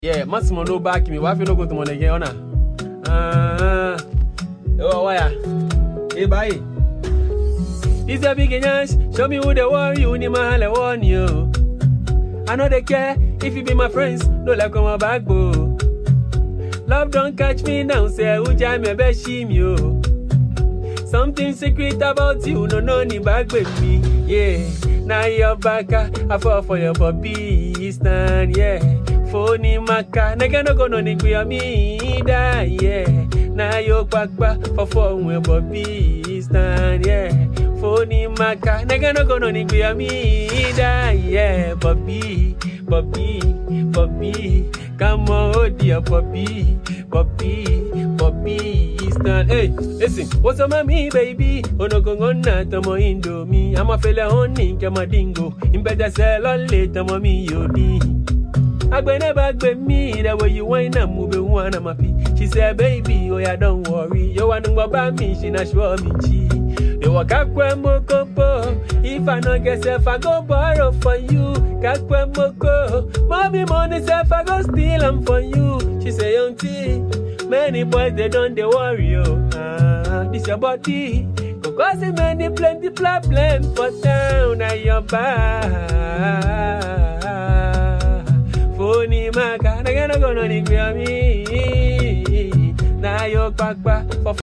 Yeah, Massimo no back me. Why if you no go to money again, oh, why? Hey, bye. This a big chance. Show me who they want you, ni mahal I want you. I know they care if you be my friends. No like on my back, boo. Love don't catch me now, say who jam me best shim you. Something secret about you, no ni back with me. Yeah, now you're back. I fall for your puppy stand, yeah. Phony maka, nigga no go no ni queer me da, yeah. Now you're back for your puppy stand, yeah. Phony maka, nigga no go no ni queer me da, yeah. Puppy, come on, oh dear puppy, stand. Hey, listen, what's up, mommy, baby? Oh no, go on, tamo indo me. I'm a fella honey, kama dingo. In better sell on later, mommy, yodi. I never back me, that way you wind up moving one of my pee. She said, baby, oh yeah, don't worry. You want to go about me, she not sure me chi. You walk up moko. If I no get self, I go borrow for you. Kakwe moko. Mommy money self, I go steal them for you. She say, young T, many boys they don't they worry you. This your body. Cause it many plenty problems for town. Now you're back. Phony maka, nagana go no ni me. Now you're back for